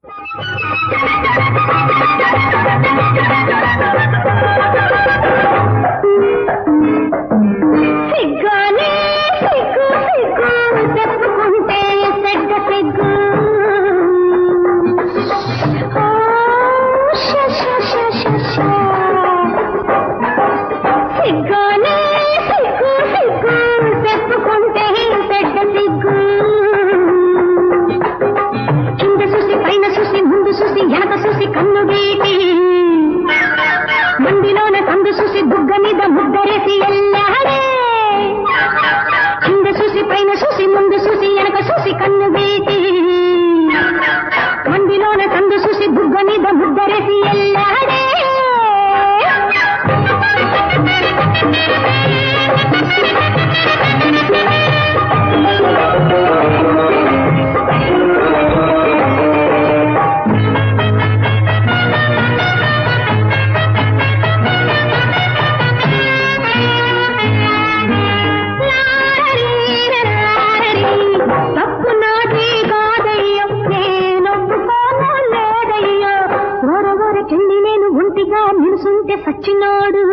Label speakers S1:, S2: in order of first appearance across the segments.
S1: సచ్చినాడు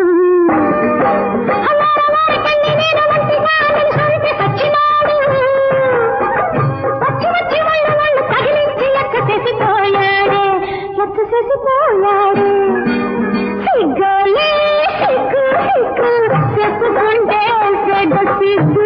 S1: సిగ్గాలే సిగ్గు సిగ్గు చెప్పుకుంటే సిగ్గు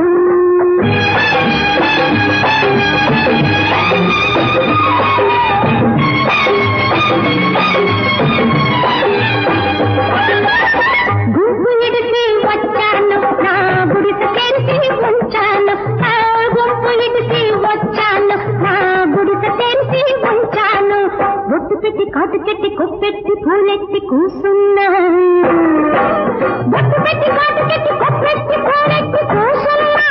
S1: గుంపు ఇడిసి వచ్చాను నా గుడిసె తెరిచి ఉంచాను గుంపు ఇడిసి వచ్చాను నా గుడిసె తెరిచి ఉంచాను బొట్టు పెట్టి కాటు చెట్టి కొప్పెట్టి పూలెత్తి కూసున్నా బొట్టు పెట్టి కాటు చెట్టి కొప్పెట్టి పూలెత్తి కూసున్నా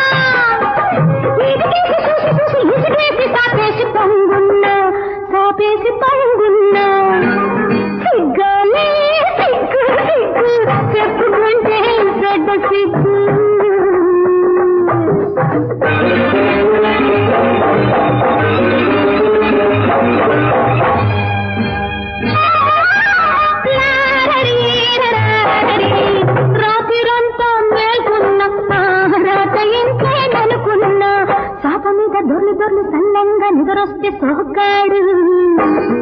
S1: చూసి చూసి ఇసుకేసి సాపేసి పొంగున్నా సిగ్గాలే సిగ్గు సిగ్గు చెప్పుకుంటే చెడ్డ సిగ్గు రాత్రిరంతా మేల్కున్నా రాత ఇంకేననుకున్నా సాప మీద దొర్లు దొర్లు సన్నంగా నిద్రొస్తే సోకాడు